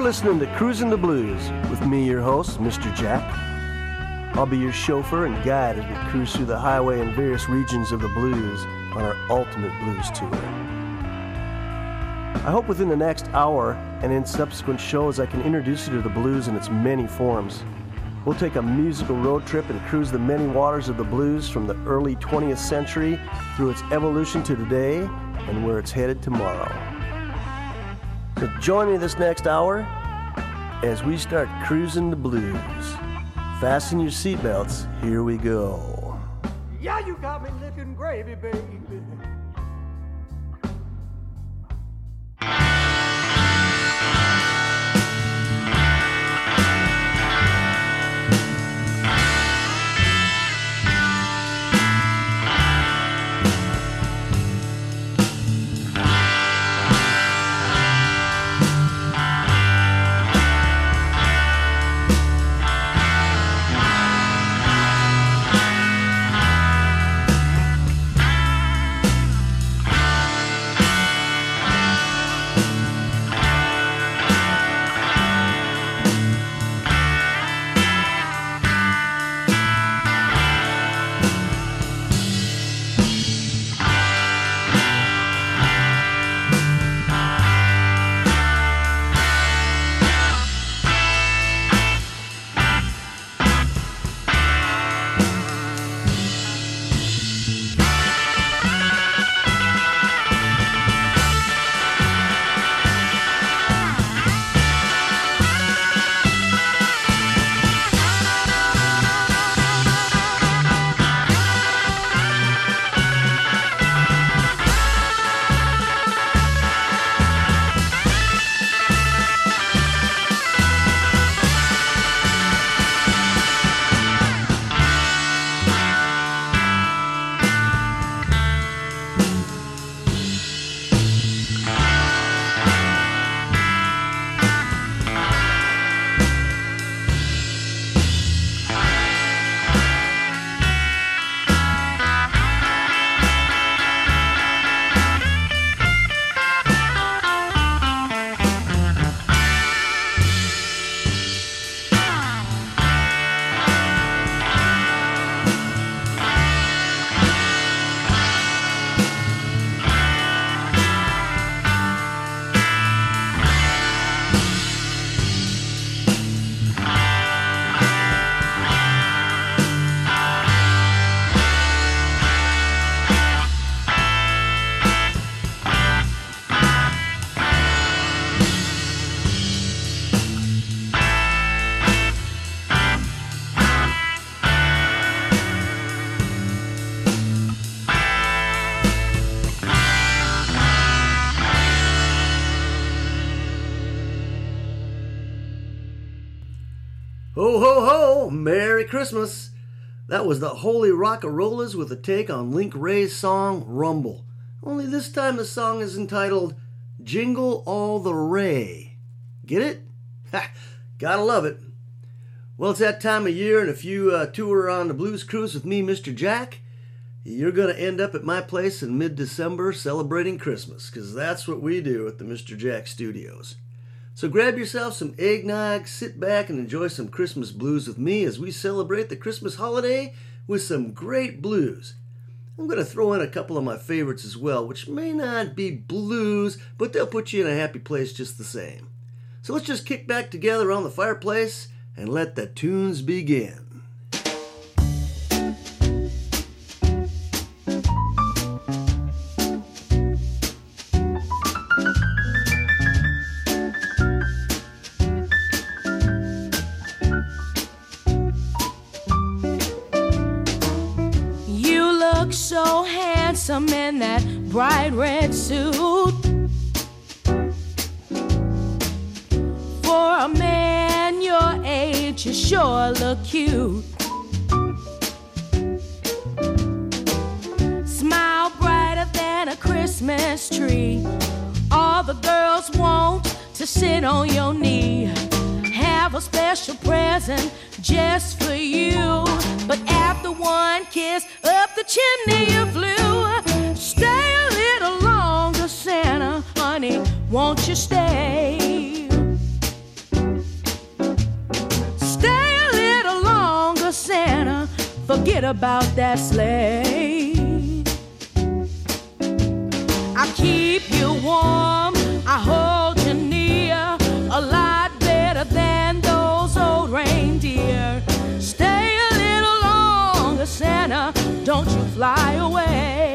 listening to Cruising the Blues with me, your host, Mr. Jack. I'll be your chauffeur and guide as we cruise through the highway in various regions of the blues on our ultimate blues tour. I hope within the next hour and in subsequent shows I can introduce you to the blues in its many forms. We'll take a musical road trip and cruise the many waters of the blues from the early 20th century through its evolution to today and where it's headed tomorrow. So join me this next hour as we start cruising the blues. Fasten your seatbelts, here we go. Yeah, you got me licking gravy, baby. Ho, ho, ho! Merry Christmas! That was the Holy Rockarollas with a take on Link Wray's song, Rumble. Only this time the song is entitled Jingle All the Ray. Get it? Ha! Gotta love it. Well, it's that time of year, and if you tour on the Blues Cruise with me, Mr. Jack, you're going to end up at my place in mid-December celebrating Christmas, because that's what we do at the Mr. Jack Studios. So grab yourself some eggnog, sit back and enjoy some Christmas blues with me as we celebrate the Christmas holiday with some great blues. I'm going to throw in a couple of my favorites as well, which may not be blues, but they'll put you in a happy place just the same. So let's just kick back together around the fireplace and let the tunes begin. So handsome in that bright red suit. For a man your age, you sure look cute. Smile brighter than a Christmas tree. All the girls want to sit on your knee. Have a special present just for you. But after one kiss up the chimney you flew. Stay a little longer, Santa, honey, won't you stay? forget about that sleigh. I keep you warm, I hold you near, a lot better than those old reindeer. Stay a little longer, Santa, don't you fly away.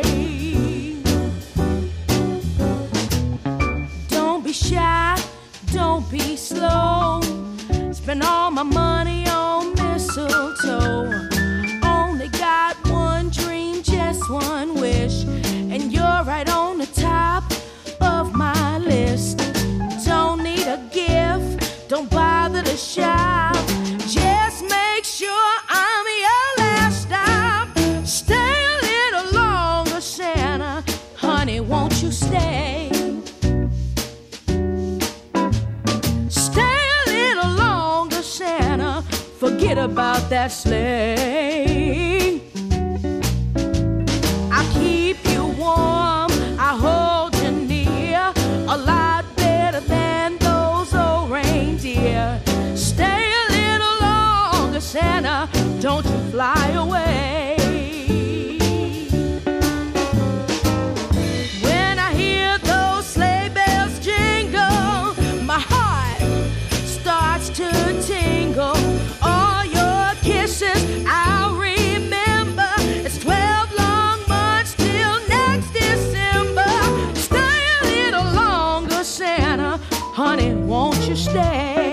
Don't be shy, don't be slow. Spend all my money on mistletoe. Only got one dream, just one wish, and you're right on the top of my list. Don't need a gift, don't bother to shop. Just make sure I'm your last stop. Stay a little longer, Santa. Honey, won't you stay? Stay a little longer, Santa. Forget about that sleigh. I keep you warm, I hold you near, a lot better than those old reindeer. Stay a little longer, Santa, don't you fly away. When I hear those sleigh bells jingle, my heart starts to tingle. All your kisses I'll remember. It's 12 long months till next December. Stay a little longer, Santa. Honey, won't you stay?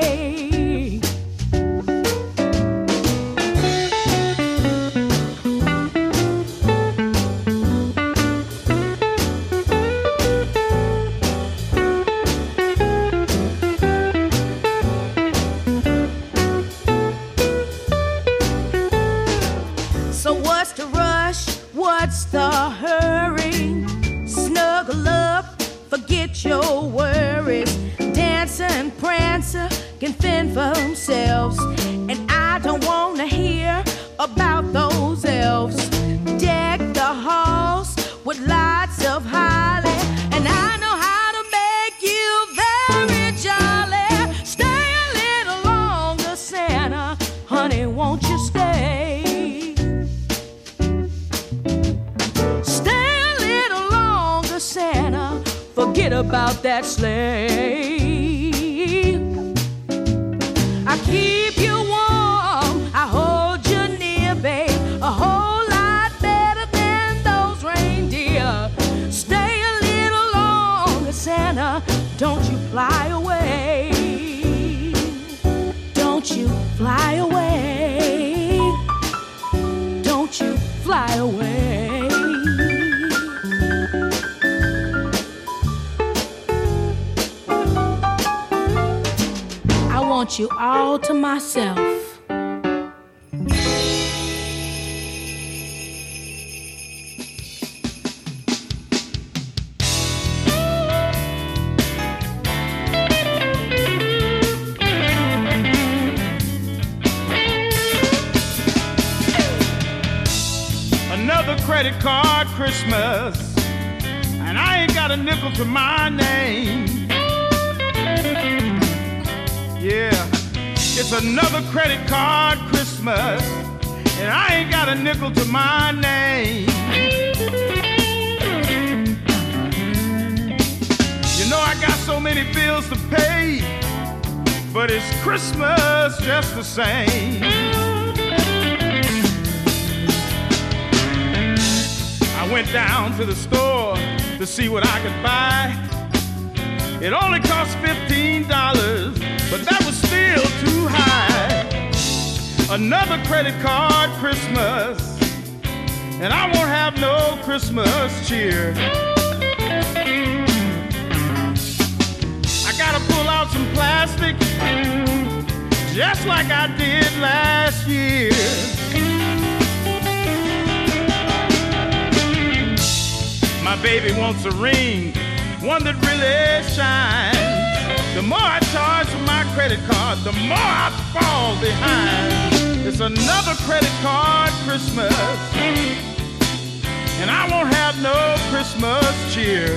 So what's the rush? What's the hurry? Snuggle up, forget your worries. Dancer and Prancer can fend for themselves, and I don't want to hear about those elves. Deck the halls with lots of holly, and I know how to make you very jolly. Stay a little longer, Santa. Honey, won't you stay? Stay a little longer, Santa. Forget about that sleigh. I keep you warm, I hold you near, babe, a whole lot better than those reindeer. Stay a little longer, Santa, don't you fly away. Don't you fly away. Don't you fly away. I want you all to myself. Another credit card Christmas, and I ain't got a nickel to my name. Yeah, it's another credit card Christmas, and I ain't got a nickel to my name. You know I got so many bills to pay, but it's Christmas just the same. I went down to the store to see what I could buy. It only cost $15, but that was still too high. Another credit card Christmas, and I won't have no Christmas cheer. I gotta pull out some plastic, just like I did last year. My baby wants a ring, one that really shines. The more I charge for my credit card, the more I fall behind. It's another credit card Christmas, and I won't have no Christmas cheer.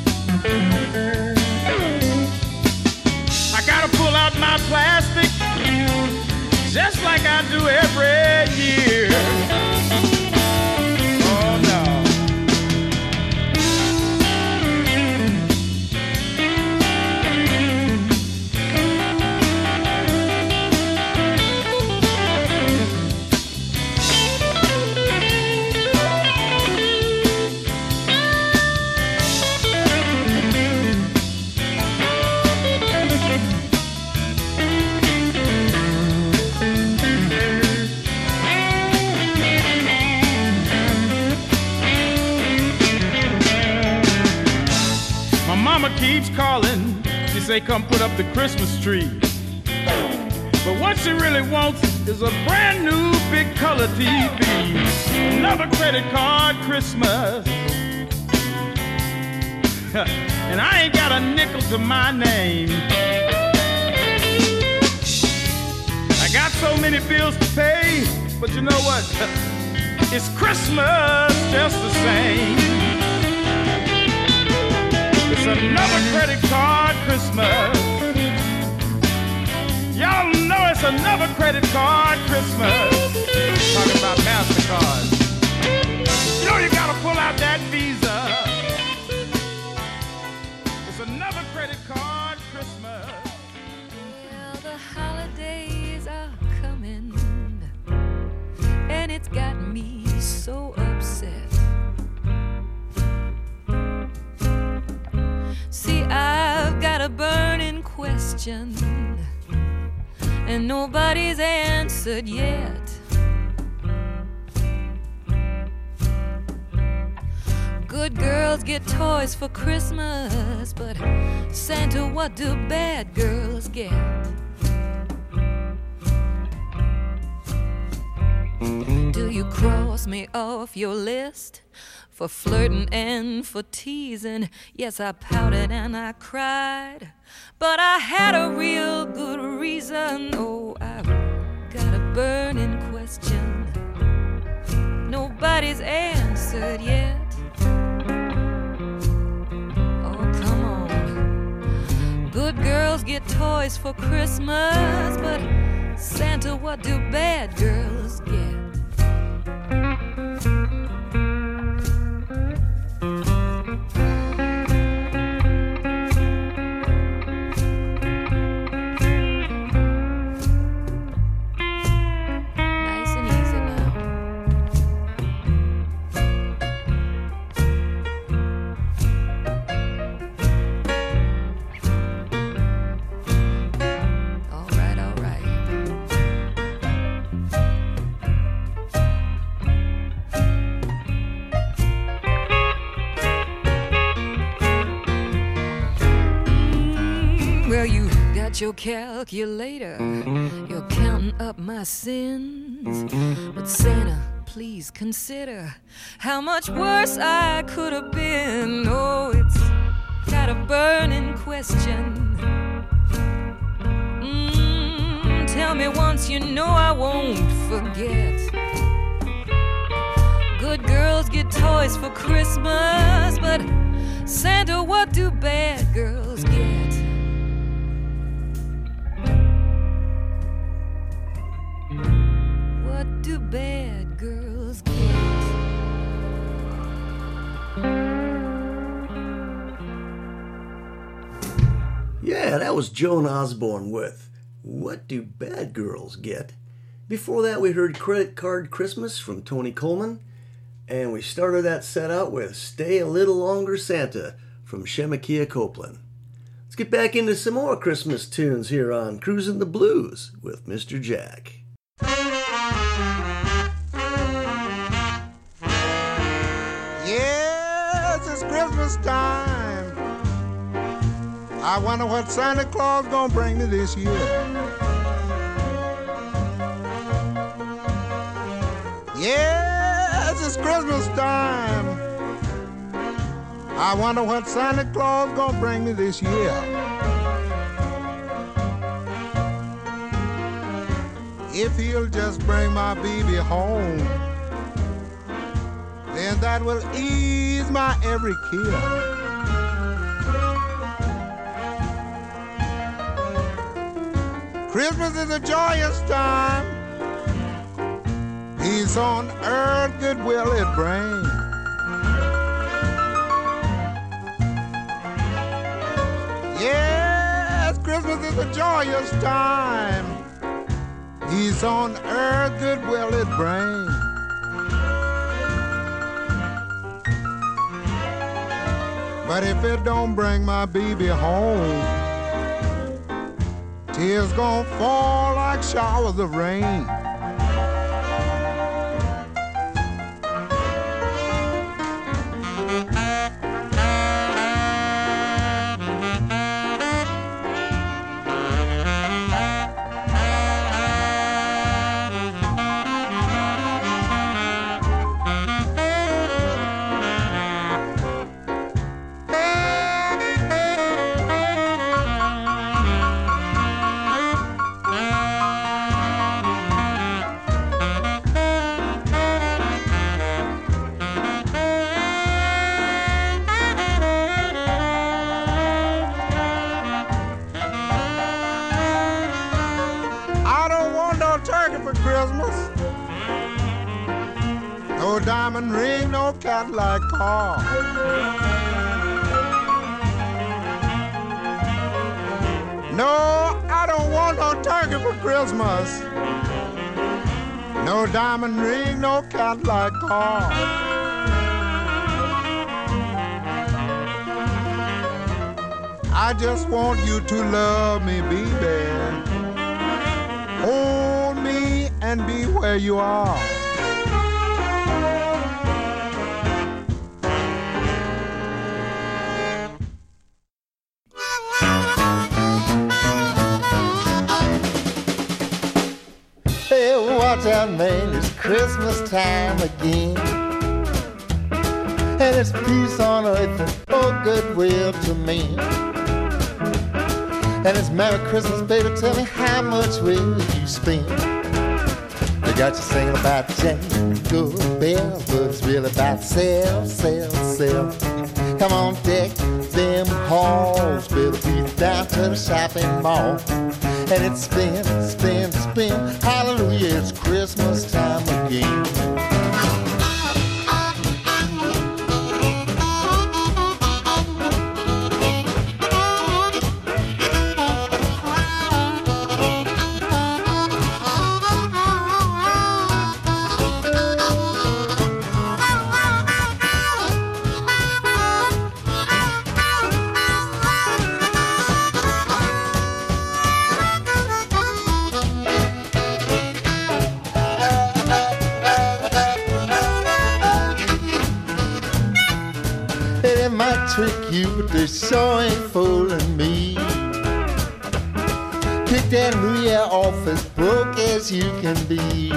I gotta pull out my plastic, just like I do every year. keeps calling. She say, come put up the Christmas tree. But what she really wants is a brand new big color TV. Another credit card Christmas. And I ain't got a nickel to my name. I got so many bills to pay, but you know what? It's Christmas just the same. It's another credit card Christmas. Y'all know it's another credit card Christmas. Talking about MasterCard. You know you gotta pull out that Visa. It's another credit card Christmas. Well, the holidays are coming, and it's got me so upset. See, I've got a burning question, and nobody's answered yet. Good girls get toys for Christmas, but Santa, what do bad girls get? Do you cross me off your list for flirting and for teasing? Yes, I pouted and I cried, but I had a real good reason. Oh, I've got a burning question nobody's answered yet. Oh, come on. Good girls get toys for Christmas, but Santa, what do bad girls get? Your calculator, you're counting up my sins, but Santa, please consider how much worse I could have been. Oh, it's got a burning question. Tell me once, you know I won't forget. Good girls get toys for Christmas, but Santa, what do bad girls get? What do bad girls get? Yeah, that was Joan Osborne with What Do Bad Girls Get? Before that, we heard Credit Card Christmas from Tony Coleman, and we started that set out with Stay a Little Longer Santa from Shemekia Copeland. Let's get back into some more Christmas tunes here on Cruisin' the Blues with Mr. Jack. Yes, it's Christmas time. I wonder what Santa Claus gonna bring me this year. Yes, it's Christmas time. I wonder what Santa Claus gonna bring me this year. If he'll just bring my baby home, then that will ease my every care. Christmas is a joyous time. Peace on earth, goodwill it brings. Yes, Christmas is a joyous time. Peace on earth, goodwill it brings. But if it don't bring my baby home, tears gonna fall like showers of rain. for Christmas. No diamond ring, no Cadillac car. No, I don't want no turkey for Christmas. No diamond ring, no Cadillac car. I just want you to love me, baby. Hold me and be where you are. Hey, watch out, man, it's Christmas time again. And it's peace on earth and oh goodwill to men. And it's Merry Christmas, baby, tell me how much will you spend? They got you singing about jingle bells, but it's really about sell, sell, sell. Come on, deck them halls, better beat down to the shopping mall. And it's spin, spin, spin, hallelujah, it's Christmas time again. Trick you, but they sure ain't fooling me. Kick that New Year off as broke as you can be.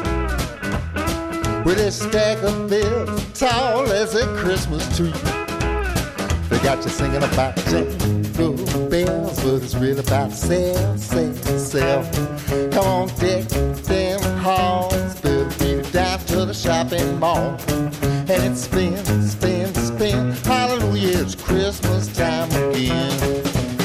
With a stack of bills tall as a Christmas tree. They got you singing about jingle bells, but it's really about sell, sell, sell. Come on, deck them halls, better beat it down to the shopping mall. And it's spin, spin, spin, hallelujah, it's Christmas time again.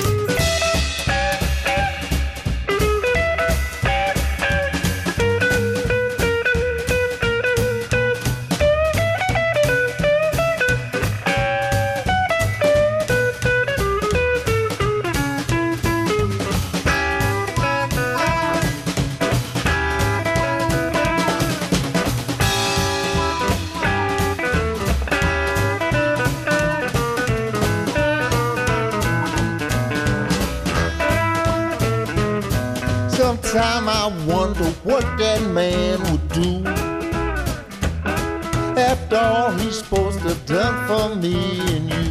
Sometime I wonder what that man would do after all he's supposed to have done for me and you.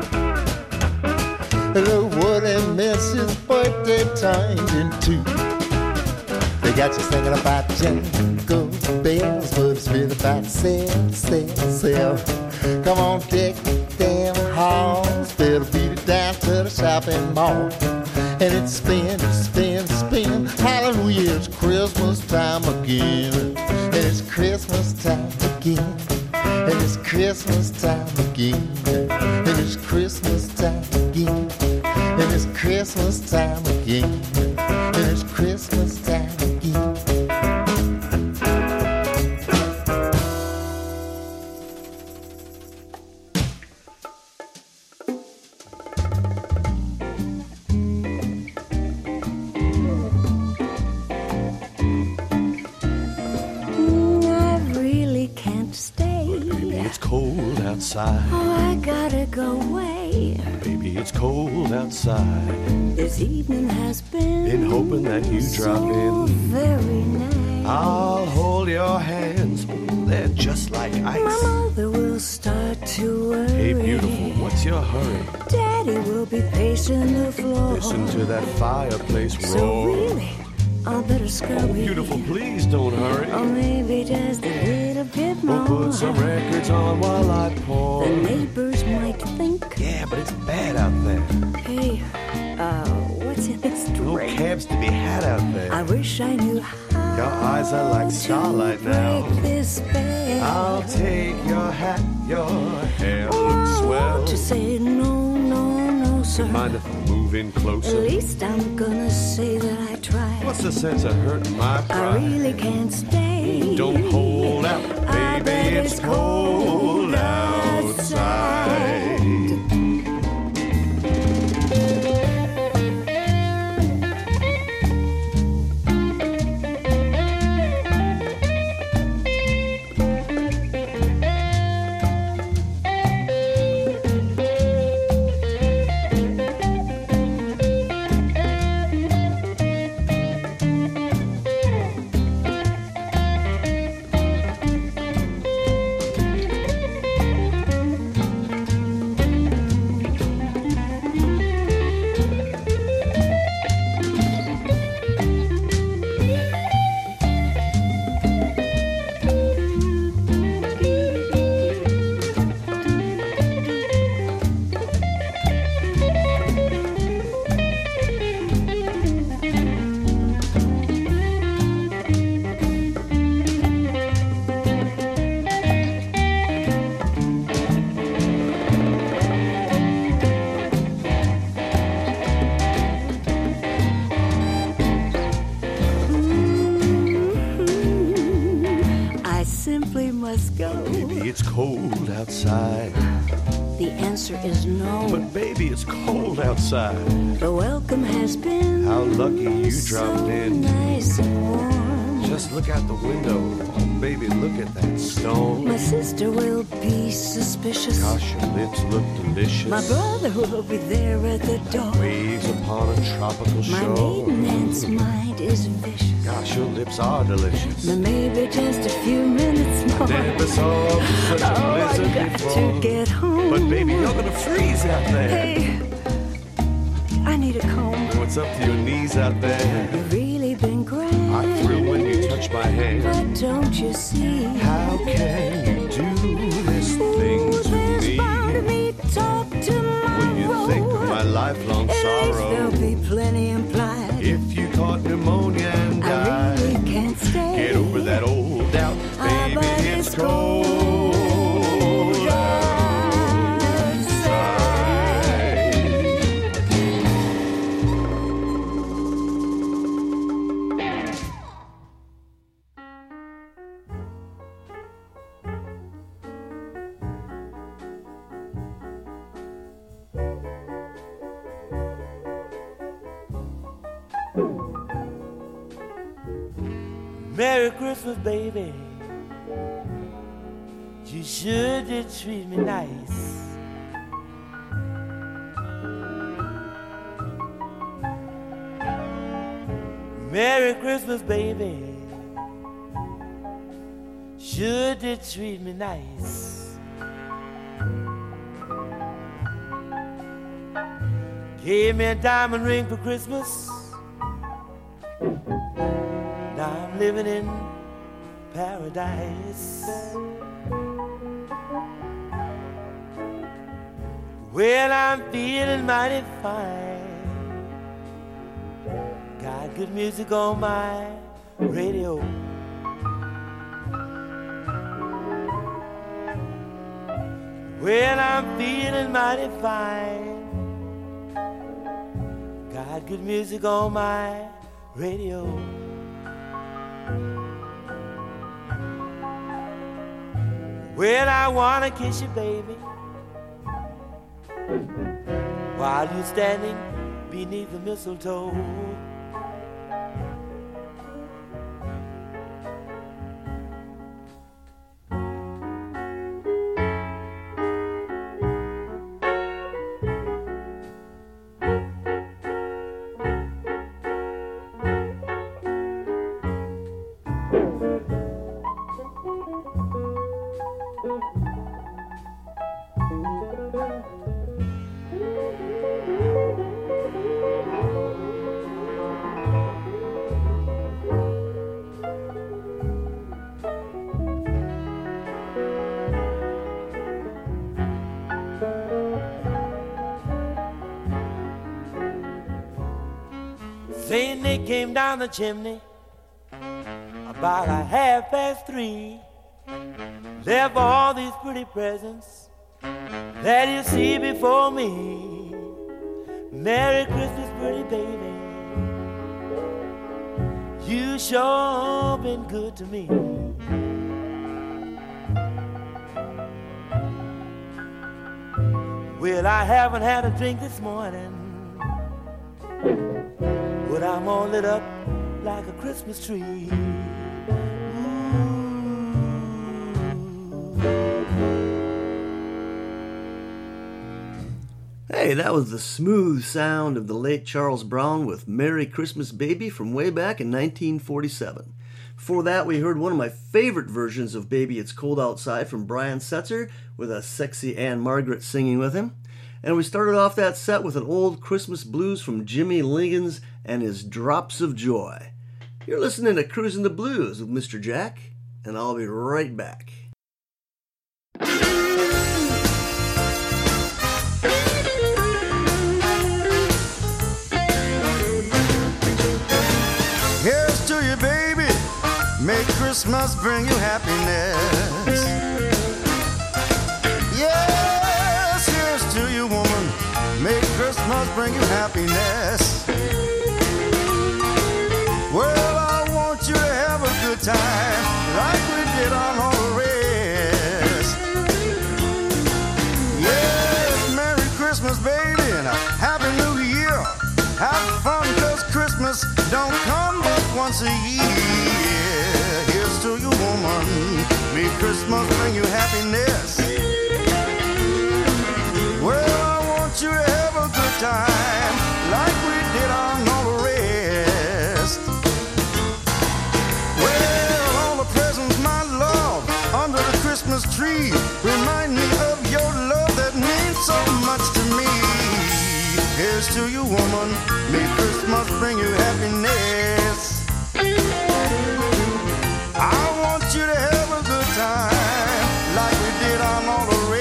Look what he missed his birthday turned into. They got you singing about jingle bells, but it's really about sell, sell, sell. Come on, deck them halls, better beat it down to the shopping mall. And it's spin, spin, spin, hallelujah, it's Christmas time again. And it's Christmas time again. And it's Christmas time again. And it's Christmas time again. And it's Christmas time again. And it's Christmas time again. Outside. Oh, I gotta go away. Baby, it's cold outside. This evening has been hoping that you drop in. Very nice. I'll hold your hands. They're just like ice. My mother will start to worry. Hey, beautiful, what's your hurry? Daddy will be pacing the floor. Listen to that fireplace roar. So really, I better scurry. Oh, beautiful, please don't hurry. Or maybe just a little bit more. We'll put some records on while I pour. The neighbors might think. Yeah, but it's bad out there. Hey, what's in this drink? No cabs to be had out there. I wish I knew how. Your eyes are like starlight now. Break this spell. I'll take your hat, your hair looks swell. To say no, no, no, closer. Mind if I move in closer? At least I'm gonna say that I tried. What's the sense of hurting my pride? I really can't stay. Don't hold out, baby, it's cold outside. Cold outside. The answer is no. But baby, it's cold outside. The welcome has been how lucky you dropped so in. Nice and warm. Just look out the window. Oh, baby, look at that stone. My sister will be suspicious. Gosh, your lips look delicious. My brother will be there at the door. Waves upon a tropical shore. My maiden aunt's mind is vicious. Gosh, your lips are delicious. But maybe just a few minutes more. Never saw such a blizzard I got before. to get home. But baby, you're gonna freeze out there. Hey, I need a comb. What's up to your knees out there? You've really been grand. I thrill when you touch my hand. But don't you see? How can you do this thing to me? Talk tomorrow. When you think of my lifelong sorrow, there'll be plenty implied. If you caught pneumonia and I died, really can't stay. get over that old doubt, baby. But It's cold outside. Merry Christmas, baby. You sure did treat me nice. Merry Christmas, baby. Sure did treat me nice. Gave me a diamond ring for Christmas. Now I'm living in paradise. Well, I'm feeling mighty fine. Got good music on my radio. Well, I'm feeling mighty fine. Got good music on my radio. Well, I wanna kiss you, baby, while you're standing beneath the mistletoe. Saint Nick came down the chimney about 3:30. Left all these pretty presents that you see before me. Merry Christmas, pretty baby. You sure been good to me. Well, I haven't had a drink this morning, but I'm all lit up like a Christmas tree. Hey, that was the smooth sound of the late Charles Brown with Merry Christmas Baby from way back in 1947. Before that, we heard one of my favorite versions of Baby It's Cold Outside from Brian Setzer with a sexy Anne Margaret singing with him. And we started off that set with an old Christmas blues from Jimmy Liggins and his Drops of Joy. You're listening to Cruising the Blues with Mr. Jack, and I'll be right back. Here's to you, baby. May Christmas bring you happiness. Yes, here's to you, woman. May Christmas bring you happiness. Well, I want you to have a good time like we did on all the rest. Yes, Merry Christmas, baby, and a Happy New Year. Have fun, 'cause Christmas don't come but once a year. Here's to you, woman. May Christmas bring you happiness. Well, I want you to have a good time like we did on all the rest. Well, all the presents, my love, under the Christmas tree remind me of your love that means so much to me. Here's to you, woman. May Christmas bring you happiness. I want you to have a good time like we did on all the rest.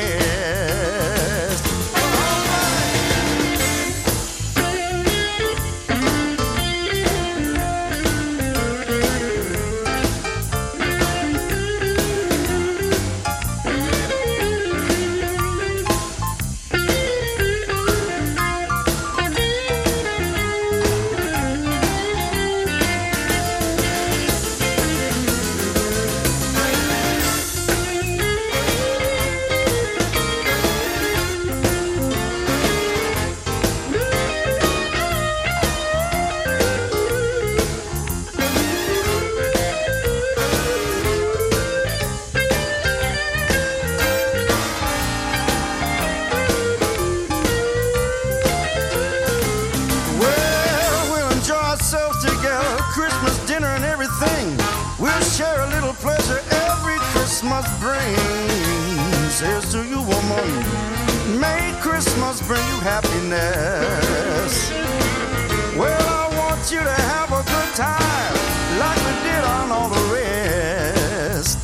Share a little pleasure every Christmas brings. Here's to you, woman. May Christmas bring you happiness. Well, I want you to have a good time like we did on all the rest.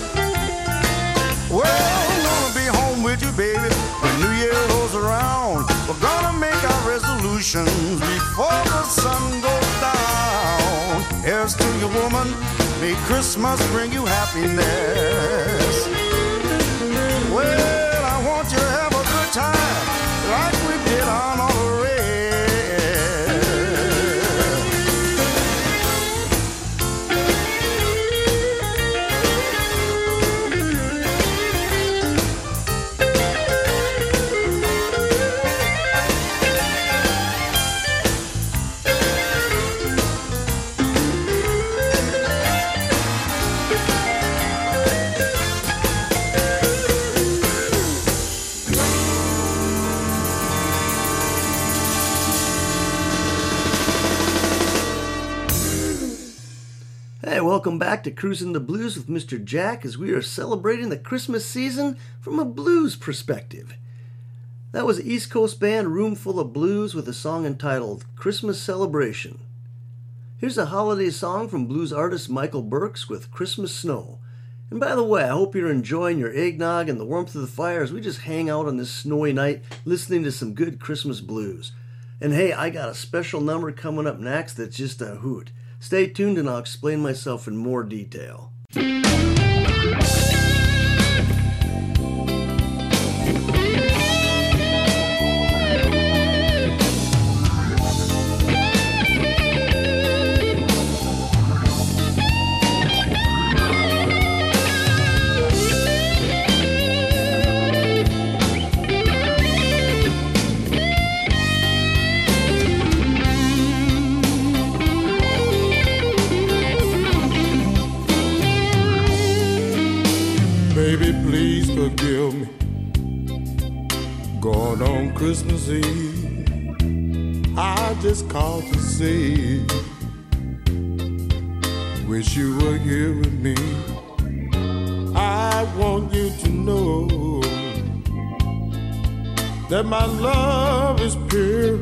Well, I'm gonna be home with you, baby, when New Year rolls around. We're gonna make our resolutions before the sun goes down. Here's to you, woman. May Christmas bring you happiness. Well, I want you to have a good time like we did on all the rest. Welcome back to Cruising the Blues with Mr. Jack as we are celebrating the Christmas season from a blues perspective. That was East Coast band Roomful of Blues with a song entitled Christmas Celebration. Here's a holiday song from blues artist Michael Burks with Christmas Snow. And by the way, I hope you're enjoying your eggnog and the warmth of the fire as we just hang out on this snowy night listening to some good Christmas blues. And hey, I got a special number coming up next that's just a hoot. Stay tuned and I'll explain myself in more detail. Baby, please forgive me. Going on Christmas Eve, I just called to say, wish you were here with me. I want you to know that my love is pure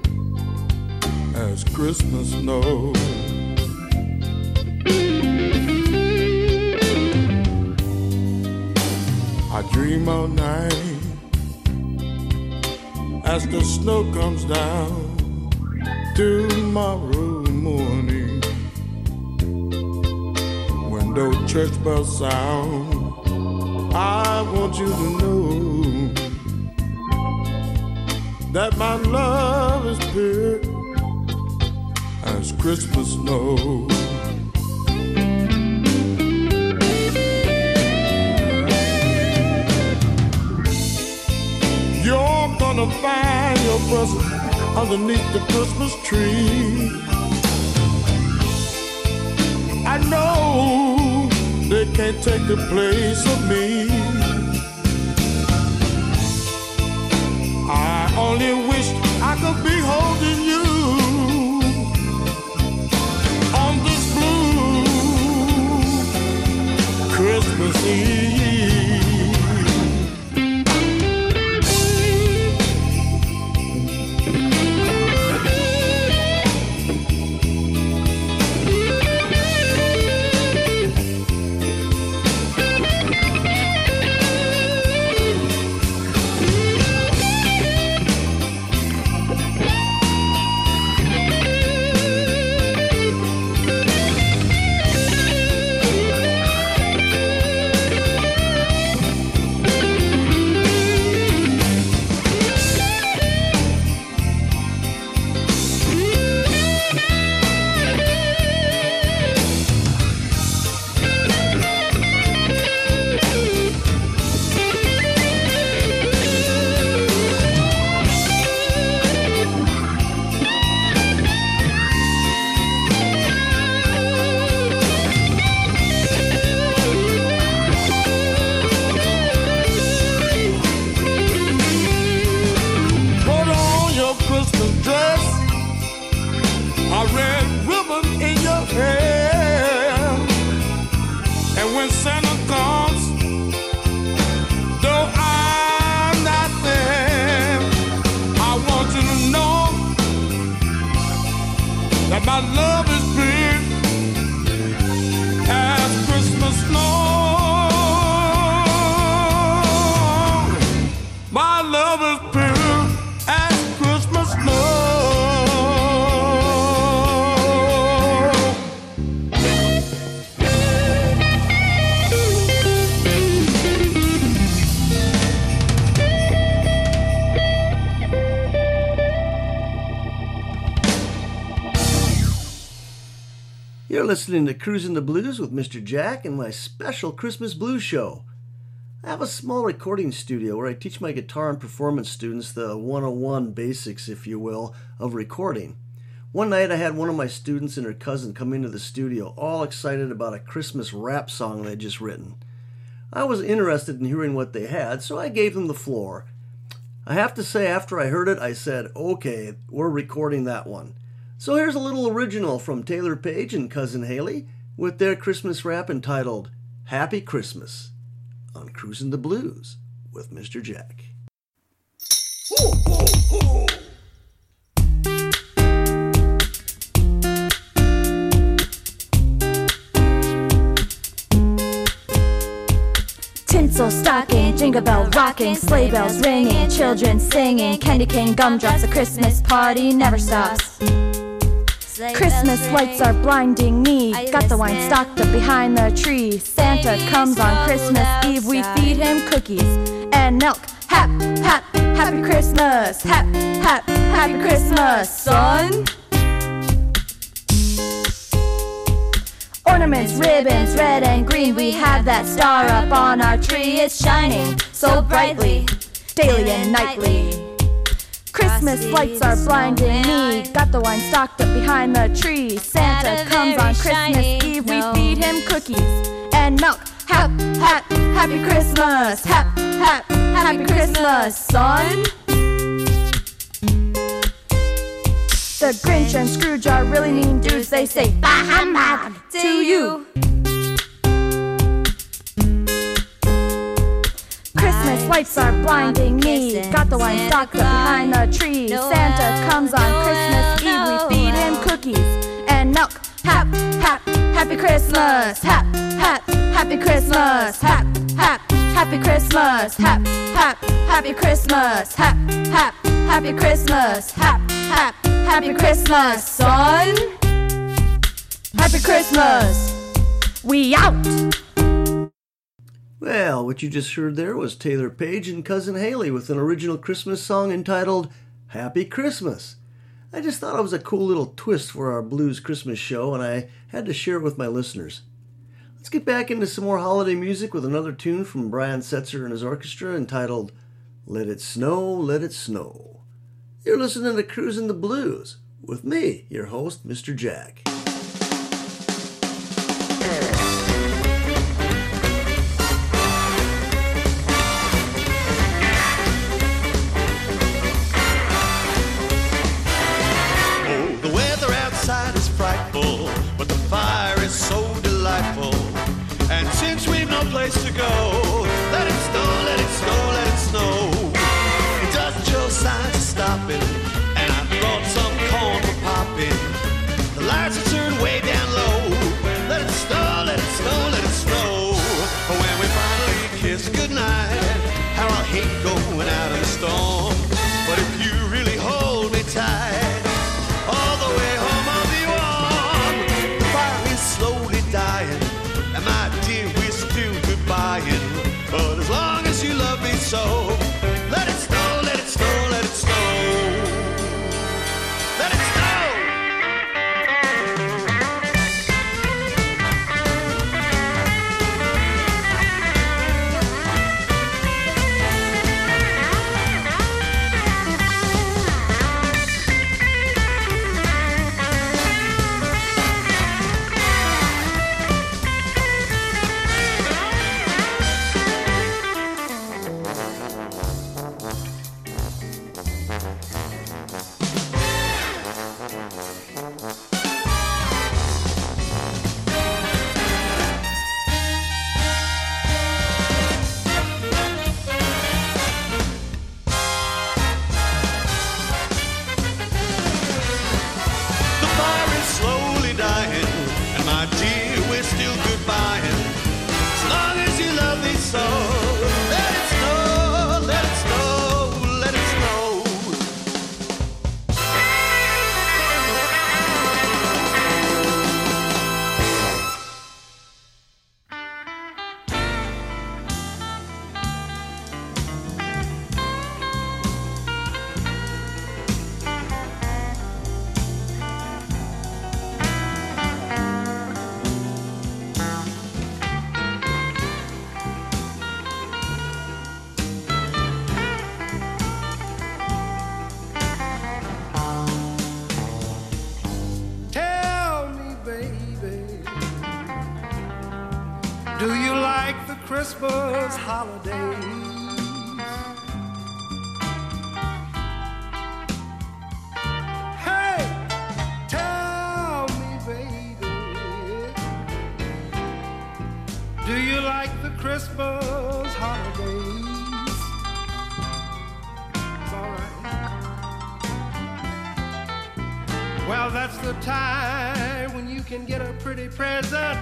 as Christmas snow. I dream all night as the snow comes down tomorrow morning. When those church bells sound, I want you to know that my love is pure as Christmas snow. You're gonna find your present underneath the Christmas tree. I know they can't take the place of me. I only wish I could be holding you on this blue Christmas Eve. My love is pure as Christmas snow. My love is pure as Christmas snow. You're listening to Cruisin' the Blues with Mr. Jack and my special Christmas blues show. I have a small recording studio where I teach my guitar and performance students the 101 basics, if you will, of recording. One night I had one of my students and her cousin come into the studio all excited about a Christmas rap song they'd just written. I was interested in hearing what they had, so I gave them the floor. I have to say, after I heard it, I said, okay, we're recording that one. So here's a little original from Taylor Page and Cousin Haley with their Christmas rap entitled Happy Christmas on Cruisin' the Blues with Mr. Jack. Tinsel stocking, jingle bell rocking, sleigh bells ringing, children singing, candy cane gumdrops, a Christmas party never stops. Christmas lights are blinding me. Got the wine stocked up behind the tree. Santa comes on Christmas Eve. We feed him cookies and milk. Happy Christmas. Happy Christmas, son. Ornaments, ribbons, red and green. We have that star up on our tree. It's shining so brightly, daily and nightly. Christmas lights are blinding me. Got the wine stocked up behind the tree. Santa comes on Christmas Eve. We feed him cookies and milk. Happy Christmas. Happy Christmas, son. The Grinch and Scrooge are really mean dudes. They say bah to you. Christmas lights are blinding me. Got the one stuck behind the tree. Santa comes on Christmas Eve. We feed him cookies and milk. Happy Christmas. Happy Christmas. Happy Christmas. Happy Christmas. Happy Christmas. Happy Christmas, son. Happy Christmas. We out. Well, what you just heard there was Taylor Page and Cousin Haley with an original Christmas song entitled Happy Christmas. I just thought it was a cool little twist for our blues Christmas show, and I had to share it with my listeners. Let's get back into some more holiday music with another tune from Brian Setzer and his orchestra entitled Let It Snow, Let It Snow. You're listening to Cruisin' the Blues with me, your host, Mr. Jack. But the fire is so delightful, and since we've no place to go, let it snow, let it snow, let it snow. It doesn't show signs of stopping, and I brought some corn for popping. The lights are turned way down low. Let it snow, let it snow, let it snow. But when we finally kiss goodnight, how I'll hate going out in the storm. But if you really hold me tight, all the way home I'll be warm. The fire is slowly dying, and my dear, we're still goodbying. But as long as you love me so, let it snow, let it snow, let it snow. Let it snow. Do you like the Christmas holidays? Hey, tell me, baby, do you like the Christmas holidays? It's all right. Well, that's the time when you can get a pretty present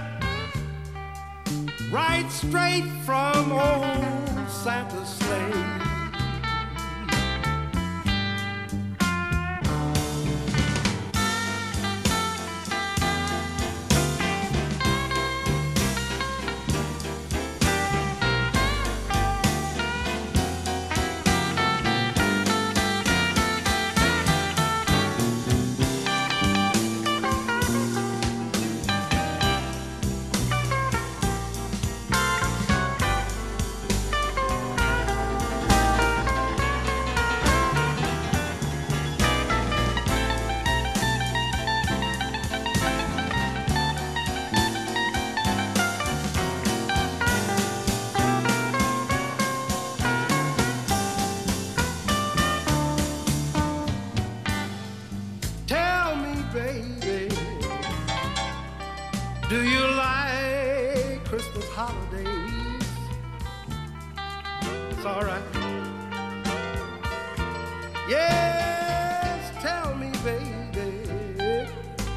right straight from old Santa's sleigh. Do you like Christmas holidays? It's all right. Yes, tell me, baby.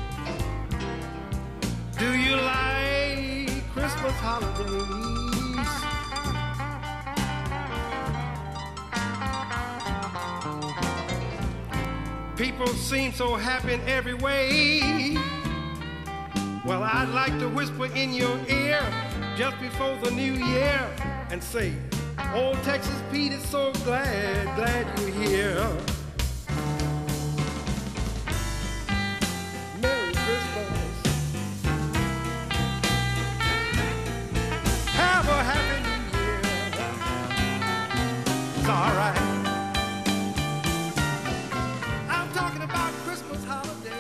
Do you like Christmas holidays? People seem so happy in every way. Well, I'd like to whisper in your ear just before the new year and say, old Texas Pete is so glad you're here. Merry Christmas. Have a happy new year. It's all right. I'm talking about Christmas holidays.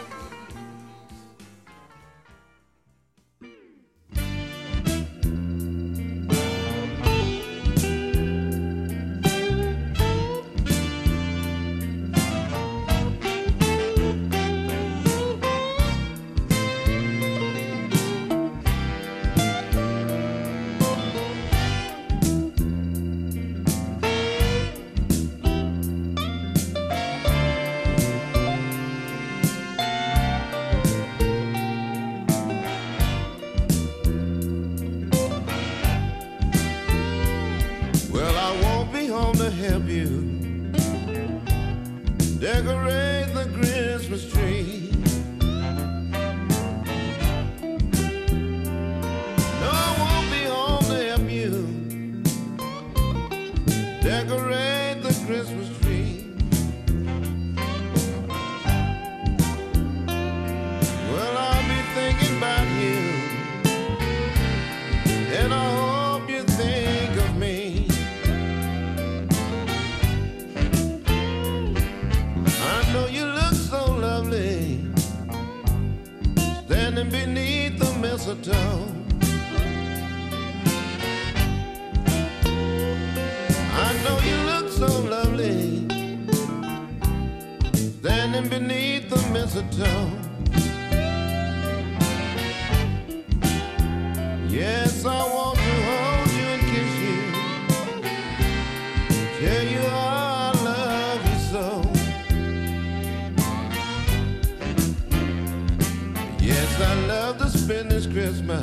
Decorate the Christmas tree. No, I won't be home to help you decorate the Christmas tree. Well, I'll be thinking about you, and I hope you think of me. I know you look so lovely, standing beneath the mistletoe. I know you look so lovely, standing beneath the mistletoe. Yes, I want to hold you and kiss you, tell you how I love you so. Yes, I love to spend this Christmas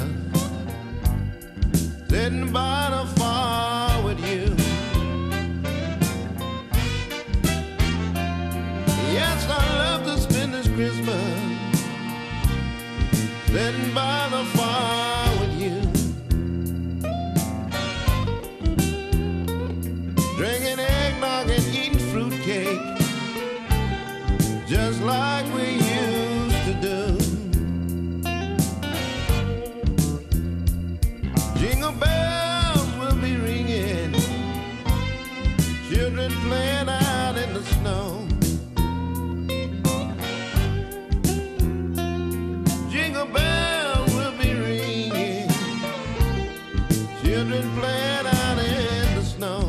sitting by the fire with you. Yes, I love to spend this Christmas sitting by the fire with you, drinking eggnog and eating fruitcake, just like we used to do. Jingle bells will be ringing, children playing out in the snow. Jingle bells will be ringing, children playing out in the snow.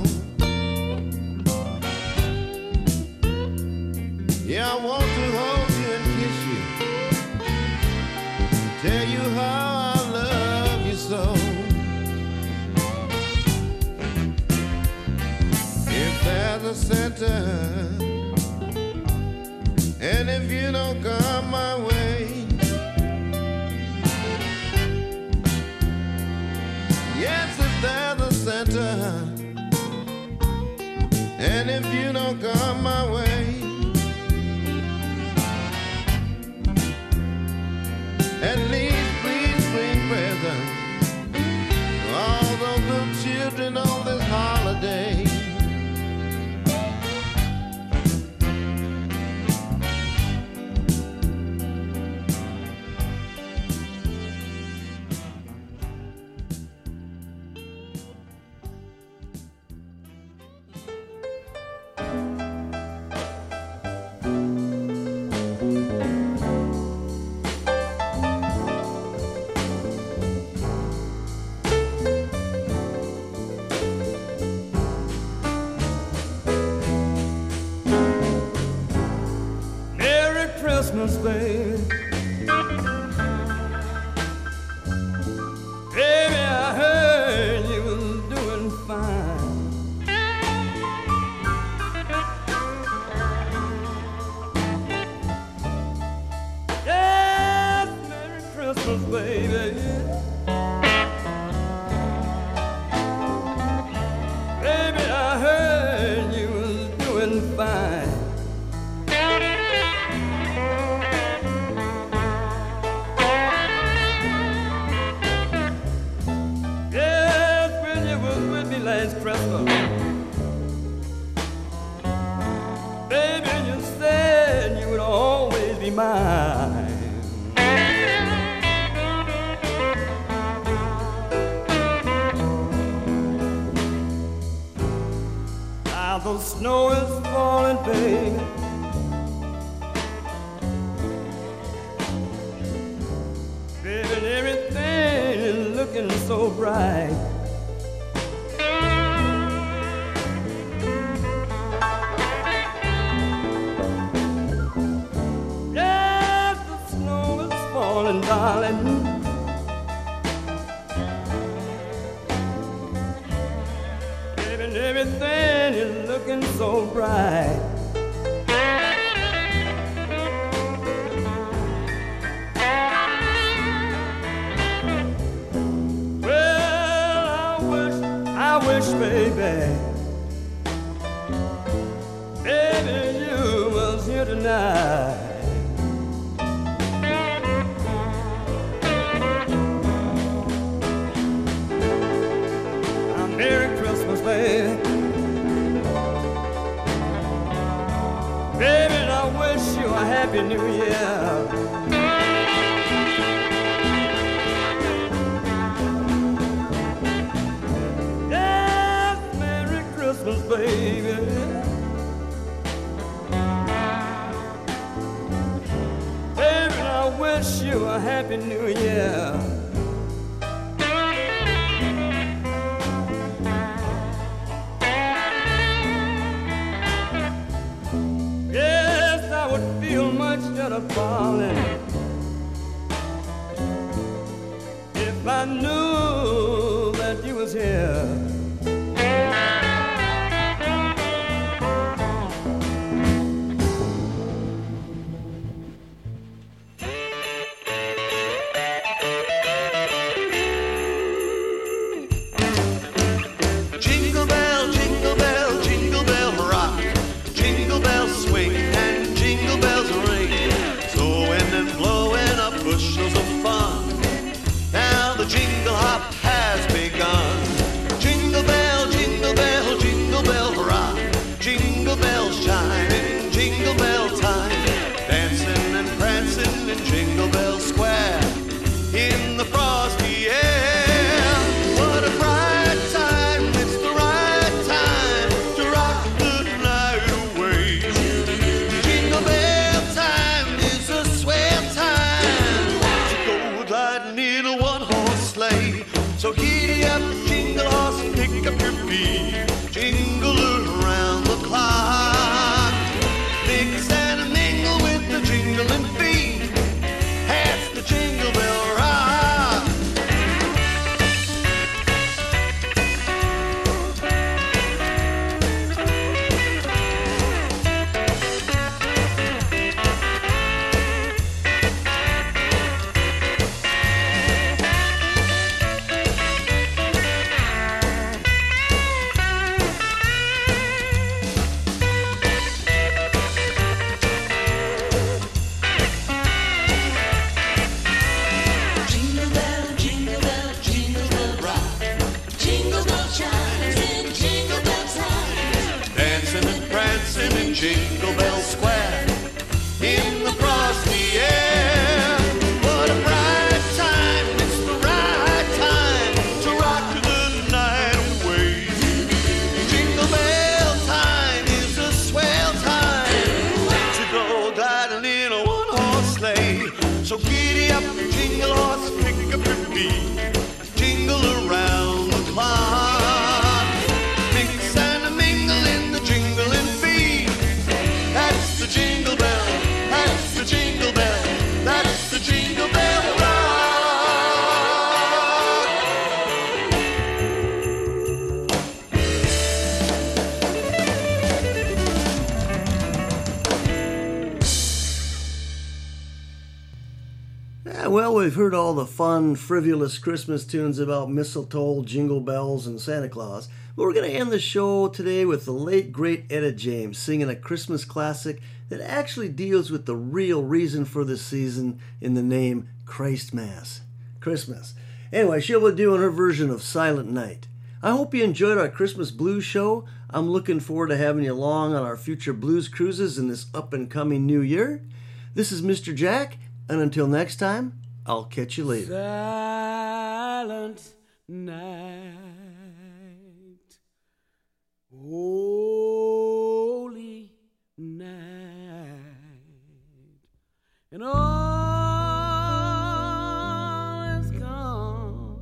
Yeah, I want to hold you and kiss you, tell you how I love you so. If there's a Santa, and if you don't come my way, yes, if there's a Santa, and if you don't come my way, at least please bring presents to all those little children on this holiday. Merry Christmas, babe. baby. Baby, I heard you was doing fine. Yes, when you was with me last Christmas, baby, you said you would always be mine. Now the snow is falling, baby. Baby, and everything is looking so bright. Yes, the snow is falling, darling. Baby, and everything is looking so bright. I wish, baby, baby, you was here tonight. Merry Christmas, baby. Baby, and I wish you a happy new year. Baby, baby, I wish you a happy new year. Yes, I would feel much better, darling, if I knew that you was here. Jingle hop has begun. Jingle bell, jingle bell, jingle bell rock. Jingle bells chime in jingle bell time. Dancing and prancing in Jingle Bell Square in the frosty air. What a bright time, it's the right time to rock the night away. Jingle bell time is a swell time to go gliding in a one-horse sleigh. So giddy up, jingle horse, and pick up your feet. Jingle around the clock. Mix and mingle with the jingling feet. That's the Jingle Bell Rock. we've heard all the fun, frivolous Christmas tunes about mistletoe, jingle bells, and Santa Claus. But we're going to end the show today with the late, great Etta James singing a Christmas classic that actually deals with the real reason for the season in the name Christmas. Anyway, she'll be doing her version of Silent Night. I hope you enjoyed our Christmas blues show. I'm looking forward to having you along on our future blues cruises in this up-and-coming new year. This is Mr. Jack, and until next time, I'll catch you later. Silent night, holy night, and all is gone,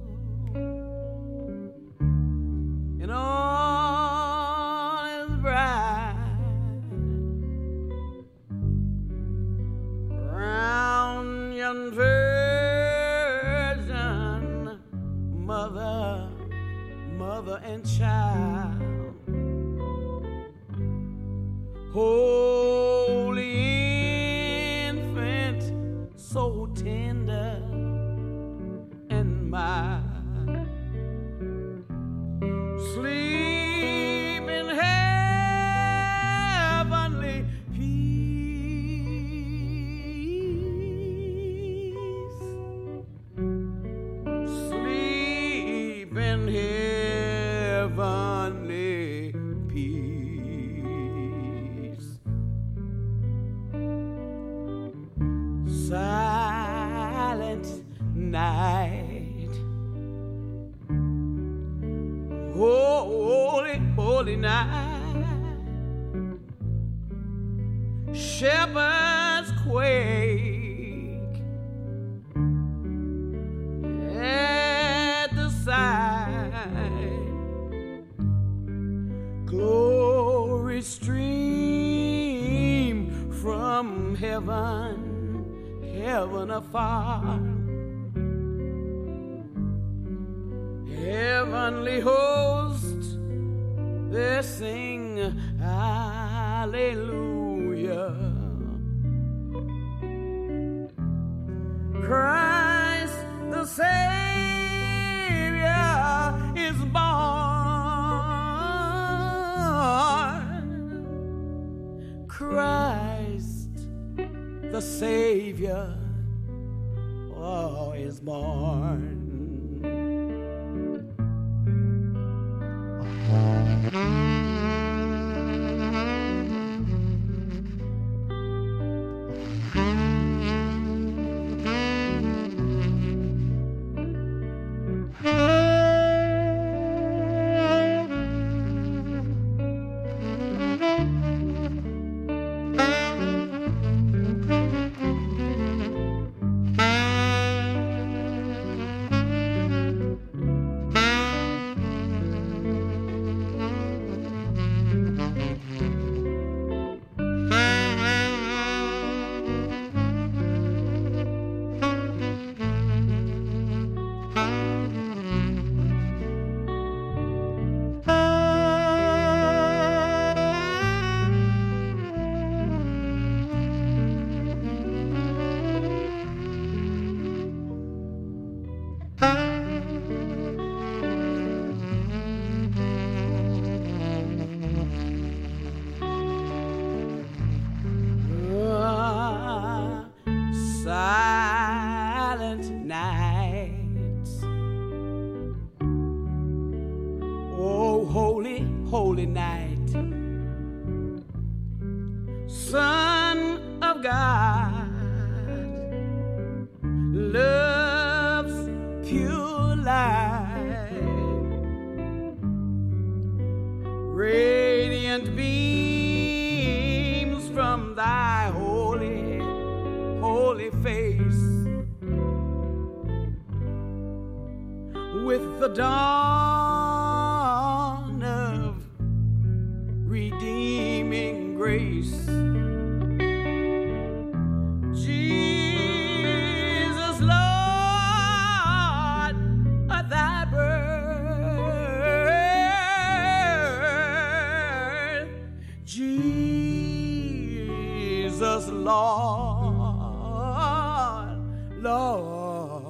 and all is bright round yon virgin mother and child. Holy infant, so tender and mild, sleep in heavenly peace, sleep in heavenly peace. Silent night, holy, holy night, shepherds quake at the sight, glory stream from heaven afar, heavenly hosts, they sing hallelujah. Christ the Savior is born. Christ the Savior is born. Silent night, oh holy, holy night, Son of God, love's pure light, radiant beams from thy holy, holy face. With the dawn of redeeming grace, Jesus, Lord, at thy birth, Jesus, Lord, Lord,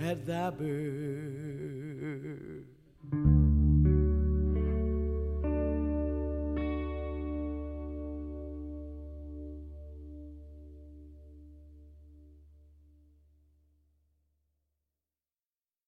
at thy birth.